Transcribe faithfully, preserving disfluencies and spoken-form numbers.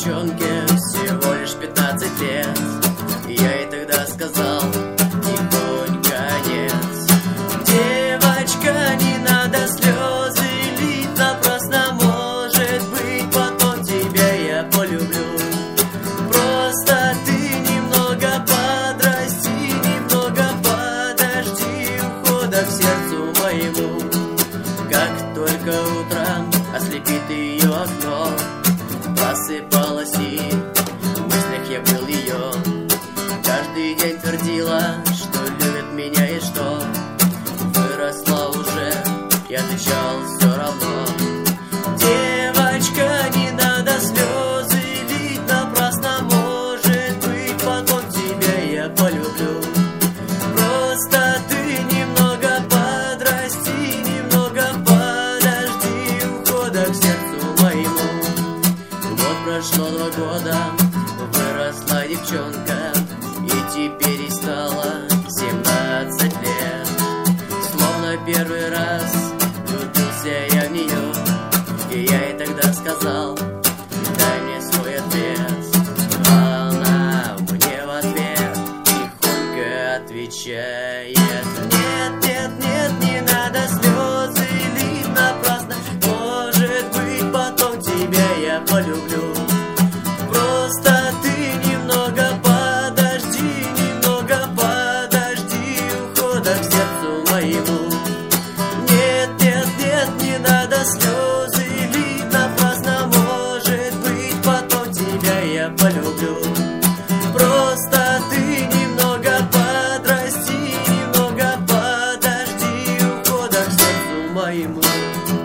девчонке всего лишь пятнадцать лет. Я ей тогда сказал: тихонько нет. Девочка, не надо слезы лить напрасно, может быть, потом тебя я полюблю. Просто ты немного подрасти, немного подожди ухода к сердцу моему. Как только утром ослепит ее окно, просыпалась и в мыслях я был ее. Каждый день твердила, что любит меня и что выросла уже, я отвечал все равно. Девочка, не надо слезы лить напрасно, может быть, потом тебя я полюблю. Просто ты немного подрасти, немного подожди ухода к сердцу моему. Вот прошло два года, выросла девчонка, и теперь ей стало семнадцать лет. Словно первый раз влюбился я в нее, и я ей тогда сказал: дай мне свой ответ. А она мне в ответ тихонько отвечает: нет, нет, нет, не надо слезы лить напрасно, может быть, потом тебя я полюблю. Просто ты немного подожди, немного подожди ухода к сердцу моему. Нет, нет, нет, не надо слезы лить напрасно, может быть, потом тебя я полюблю. Просто ты немного подрасти, немного подожди ухода к сердцу моему.